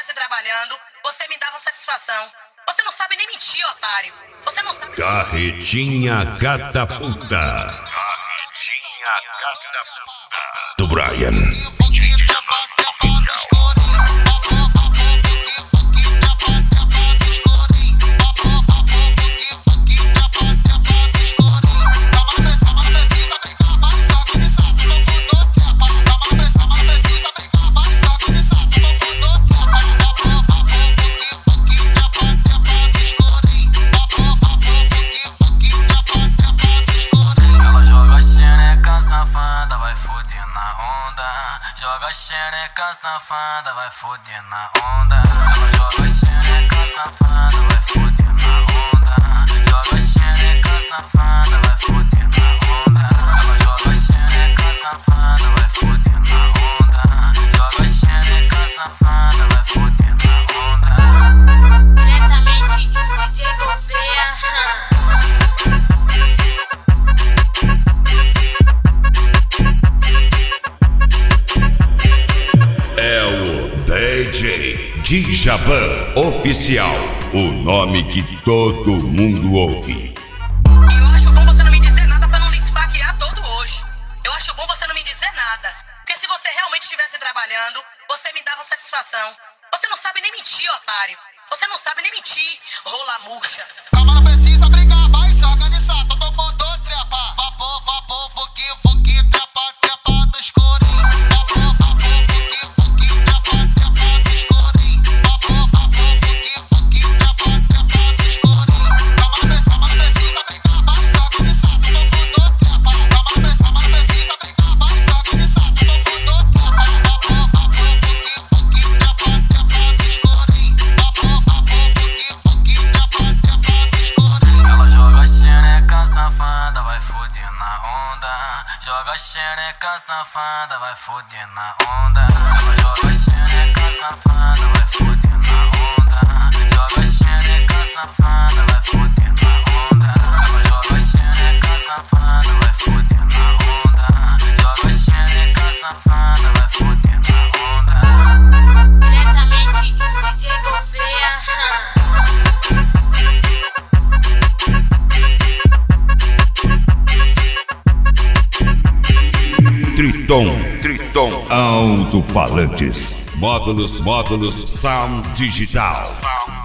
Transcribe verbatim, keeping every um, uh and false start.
estivesse trabalhando, você me dava satisfação. Você não sabe nem mentir, otário. Você não sabe... Carretinha Catapulta. Carretinha Catapulta. Do Brian. Joga xereca safada, vai foder na onda. Ela joga xereca safada, vai foder na onda. Joga xereca safada, vai foder na onda. Ela joga xereca safada, vai foder na onda. Joga xereca safada, vai foder na onda. Diretamente, D J Gouveia. É o D J Djavan Oficial, o nome que todo mundo ouve. Eu acho bom você não me dizer nada pra não lhe esfaquear todo hoje. Eu acho bom você não me dizer nada, porque se você realmente estivesse trabalhando, você me dava satisfação. Você não sabe nem mentir, otário. Você não sabe nem mentir, rola murcha. Calma, não precisa brigar, vai se organizar, todo mundo trepa. Vapor, vapor, fuki, fuki, trepa, trepa do escurinho. Vapor, vapor, fuki, fuki, trepa, trepa do escurinho. Vapor, vapor, fuki, fuki, trepa, trepa do escurinho. Calma, não precisa, não precisa brigar, vai se organizar, todo mundo trepa. Calma, não precisa, não precisa brigar, vai se organizar, todo mundo trepa. Vapor, vapor, fuki, fuki, trepa, trepa do escurinho. Vapor, vapor, fuki, fuki, trepa, trepa do escurinho. Ela joga xereca safada, vai foder na onda. Joga xereca safada, vai foder na onda. Ela joga xereca safada, vai foder na onda. Joga xereca safada, vai foder na onda. Ela joga xereca safada, vai foder na onda. Joga xereca safada, vai foder na onda. Diretamente, D J Gouveia. Triton, Triton Alto-Falantes. Módulos, módulos, sound digital.